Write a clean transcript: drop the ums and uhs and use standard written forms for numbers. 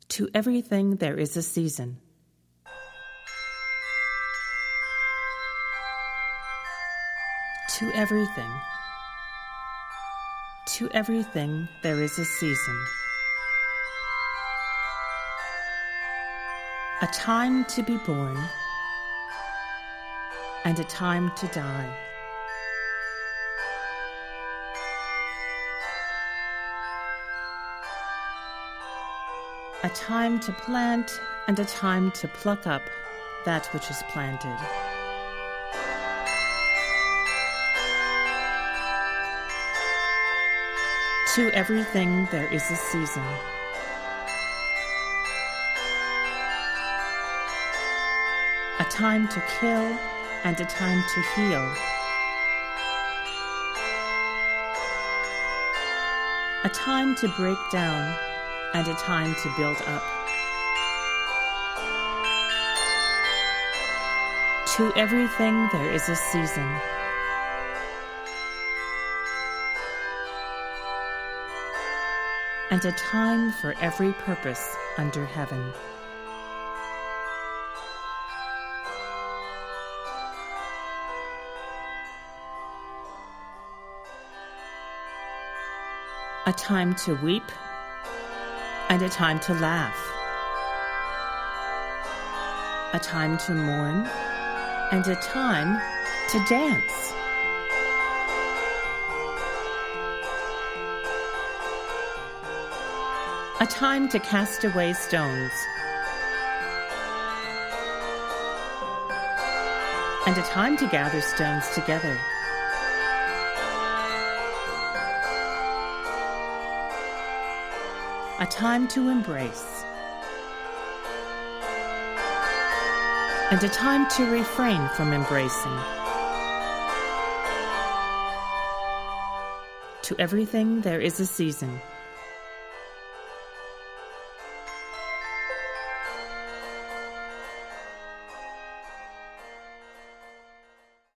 To everything there is a season. To everything. To everything there is a season. A time to be born and a time to die. A time to plant and a time to pluck up that which is planted. To everything there is a season. A time to kill and a time to heal. A time to break down and a time to build up. To everything there is a season. And a time for every purpose under heaven. A time to weep and a time to laugh. A time to mourn and a time to dance. A time to cast away stones and a time to gather stones together. A time to embrace and a time to refrain from embracing. To everything there is a season.